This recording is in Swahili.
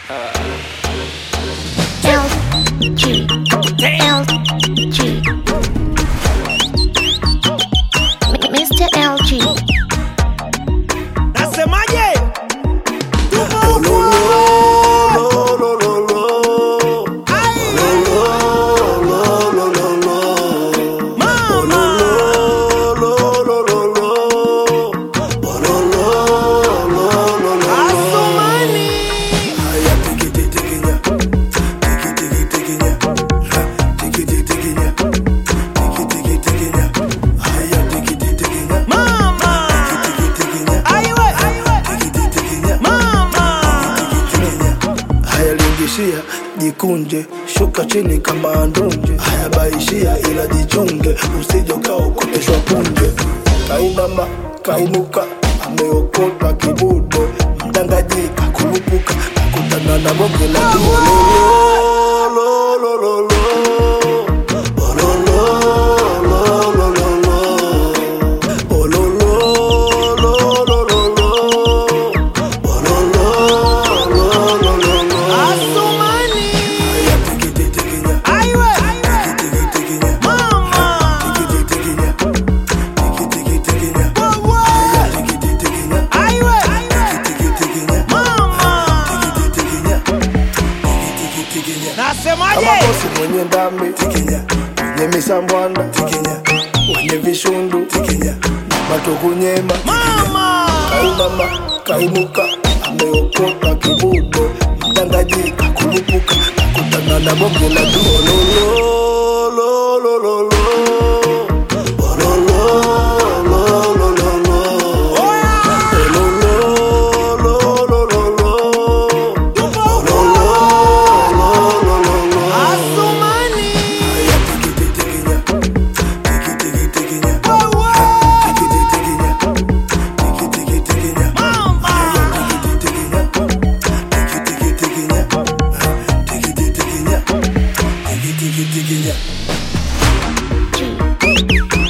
LG, LG, Mr. LG. Nasemaje? Jikunje, shuka chini kama ndunje. Haya baishia ila jichunge, usije ukaokoteshwa punje. Kainama, kainuka, ameokota kibudo. Mdanganyika, kurupuka, kakutana na bonge la Nasemaje? kama bosi mwenye ndambi tikinya, mwenye misambwanda tikinya, mwenye vishundu tikinya, matokunyema Mama! Kainama, kainuka, ameokota kibudo. Mdanganyika, kurupuka, kakutana na bonge la G.